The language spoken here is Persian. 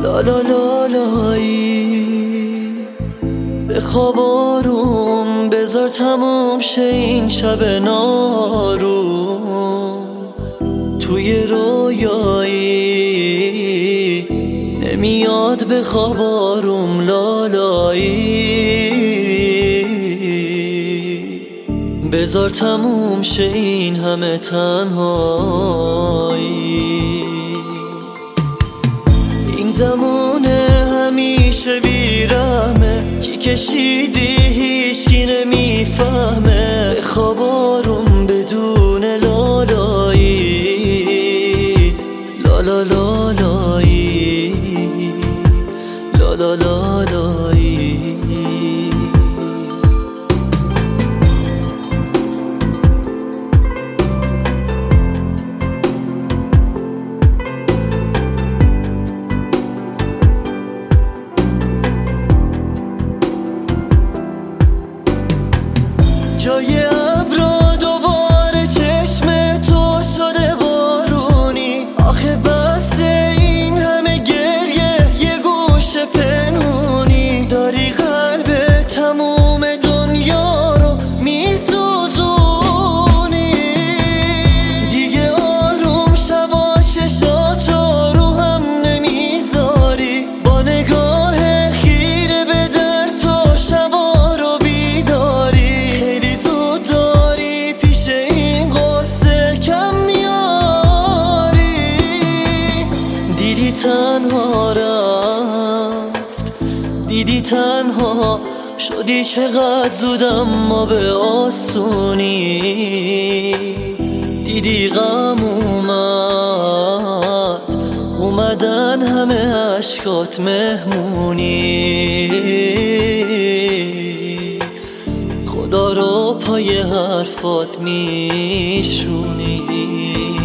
لا لا لا لایی بخواب آروم، بذار تموم شه این شب ناروم. توی رویایی نمیاد بخواب آروم لالایی، بذار تموم شه این همه تنهایی. این زمونه همیشه بیرحمه، کی کشیدی هیچکی نمیفهمه. بخواب آروم بدون لالایی، لا لا لا لایی، لا لا لا لایی. جای ابرا دوباره چشم تو شده بارونی. آخه بس این همه گریه یه گوش پنهونی. داری قلب تموم دنیا رو میسوزونی. دیگه آروم شبا چشاتو رو هم نمیذاری. با نگاه خیره به در تو شبا رو بیداری. تنها رفت، دیدی تنها شدی چقدر زود اما به آسونی. دیدی غم اومدن همه عشقات مهمونی. خدا رو پای حرفات میشونی.